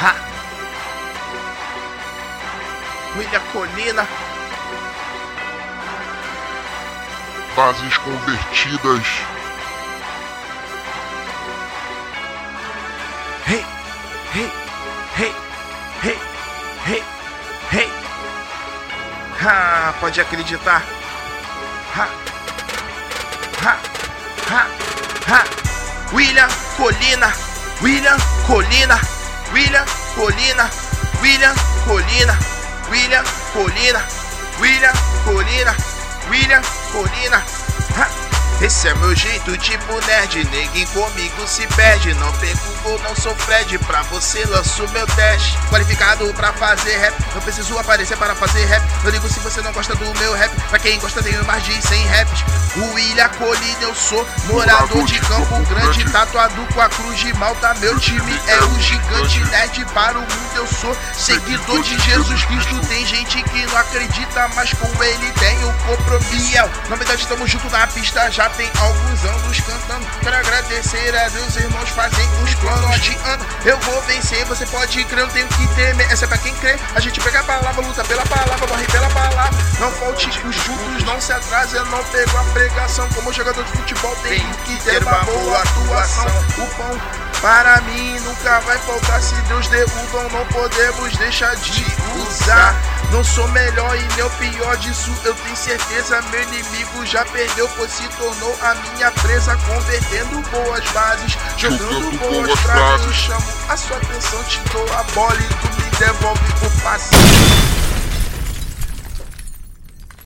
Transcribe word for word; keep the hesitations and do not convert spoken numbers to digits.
Ha. William Colina. Bases convertidas. Hey, hey, hey, hey, hey, hey. Ha, pode acreditar. Ha, ha, ha, ha. William Colina, William Colina, William Colina, William Colina, William Colina, William Colina, William Colina. Ha. Esse é meu jeito tipo nerd, neguinho comigo se perde. Não pego gol, não sou Fred, pra você lanço meu teste. Qualificado pra fazer rap, não preciso aparecer para fazer rap. Eu ligo se você não gosta do meu rap, pra quem gosta tenho mais de cem raps. O William Colina eu sou, morador de Campo Grande, tatuado com a cruz de Malta. Meu time é o gigante nerd, para o mundo eu sou seguidor de Jesus Cristo. Tem gente que não acredita, mas com ele tenho compromisso. Na verdade estamos juntos na pista, já tem alguns anos cantando. Quero agradecer a Deus, irmãos fazem os planos de ano. Eu vou vencer, você pode crer, não tenho que temer. Essa é pra quem crê, a gente pega a palavra, luta pela palavra, morre pela palavra. Não falte os chutos, não se atrase, eu não pego a pregação. Como jogador de futebol tenho que ter uma boa atuação. O pão para mim nunca vai faltar, se Deus deu o dom, não podemos deixar de usar. Não sou melhor e nem o pior disso, eu tenho certeza. Meu inimigo já perdeu, pois se tornou a minha presa. Convertendo boas bases, jogando boas frases. Eu chamo a sua atenção, te dou a bola e tu me devolve o passe.